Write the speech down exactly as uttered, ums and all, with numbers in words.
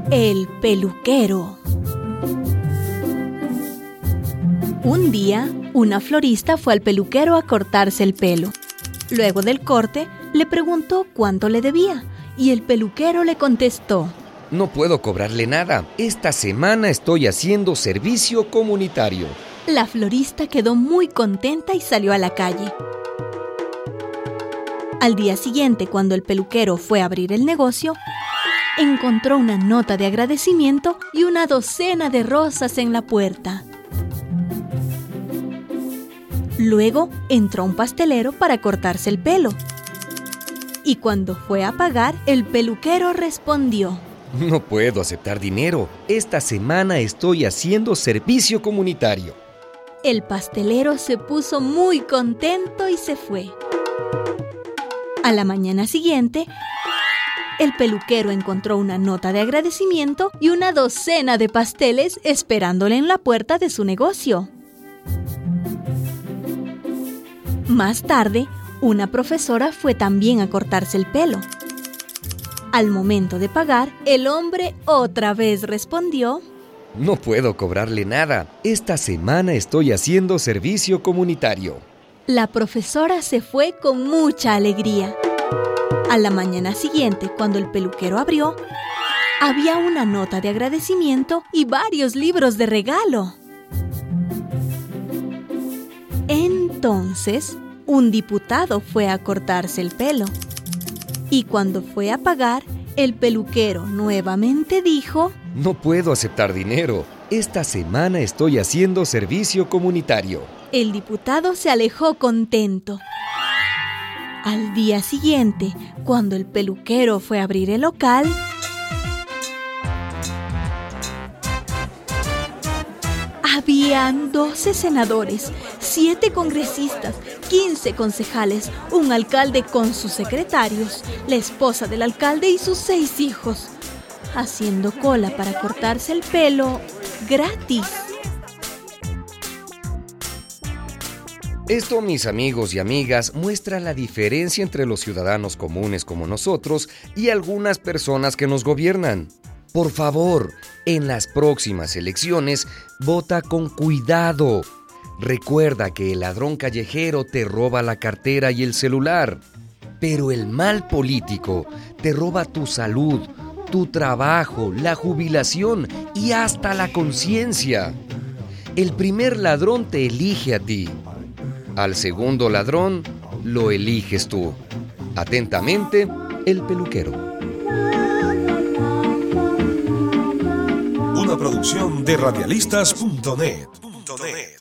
El peluquero. Un día, una florista fue al peluquero a cortarse el pelo. Luego del corte, le preguntó cuánto le debía y el peluquero le contestó: No puedo cobrarle nada. Esta semana estoy haciendo servicio comunitario. La florista quedó muy contenta y salió a la calle. Al día siguiente, cuando el peluquero fue a abrir el negocio, encontró una nota de agradecimiento y una docena de rosas en la puerta. Luego entró un pastelero para cortarse el pelo. Y cuando fue a pagar, el peluquero respondió: No puedo aceptar dinero. Esta semana estoy haciendo servicio comunitario. El pastelero se puso muy contento y se fue. A la mañana siguiente, el peluquero encontró una nota de agradecimiento y una docena de pasteles esperándole en la puerta de su negocio. Más tarde, una profesora fue también a cortarse el pelo. Al momento de pagar, el hombre otra vez respondió: No puedo cobrarle nada. Esta semana estoy haciendo servicio comunitario. La profesora se fue con mucha alegría. A la mañana siguiente, cuando el peluquero abrió, había una nota de agradecimiento y varios libros de regalo. Entonces, un diputado fue a cortarse el pelo. Y cuando fue a pagar, el peluquero nuevamente dijo: No puedo aceptar dinero. Esta semana estoy haciendo servicio comunitario. El diputado se alejó contento. Al día siguiente, cuando el peluquero fue a abrir el local, habían doce senadores, siete congresistas, quince concejales, un alcalde con sus secretarios, la esposa del alcalde y sus seis hijos, haciendo cola para cortarse el pelo gratis. Esto, mis amigos y amigas, muestra la diferencia entre los ciudadanos comunes como nosotros y algunas personas que nos gobiernan. Por favor, en las próximas elecciones, vota con cuidado. Recuerda que el ladrón callejero te roba la cartera y el celular, pero el mal político te roba tu salud, tu trabajo, la jubilación y hasta la conciencia. El primer ladrón te elige a ti. Al segundo ladrón lo eliges tú. Atentamente, el peluquero. Una producción de radialistas punto net.